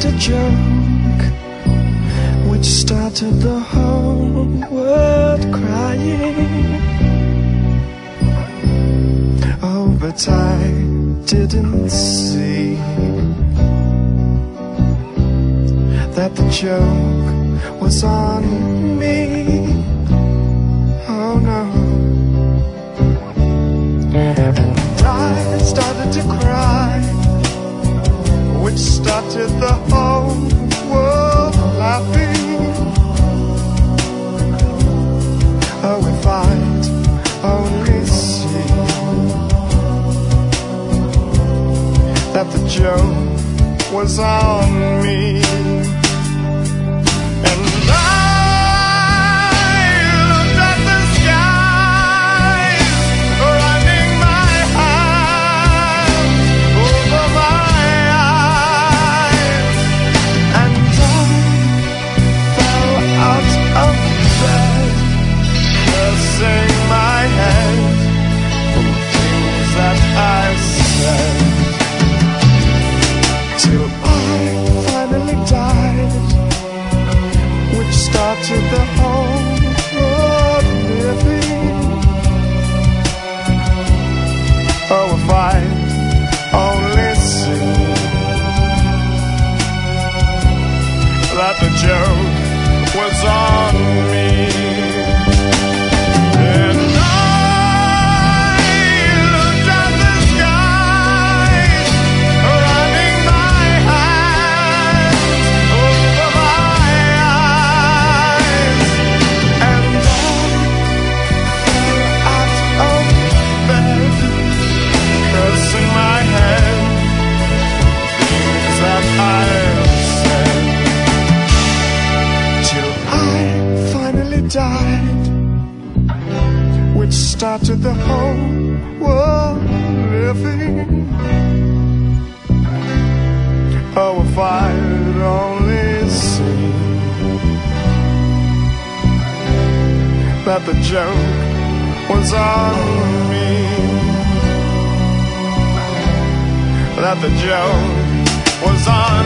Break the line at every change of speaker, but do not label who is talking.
a joke which started the whole world crying. Oh, but I didn't see that the joke was on me. Oh no. And I started to cry, which started the whole world laughing. Oh, if I'd only see that the joke was on me. And I looked at the skies, running my hands over my eyes, and I fell out of bed, cursing my head for things that I said, till I finally died, which started the whole world living. Oh, if I'd only seen that the joke was on me. And I looked at the skies, running my hands over my eyes, and I fell out of bed, cursing my head for things that I said, till I finally died, which started the whole world living. Oh, if I'd only seen that the joke was on me, that the joke was on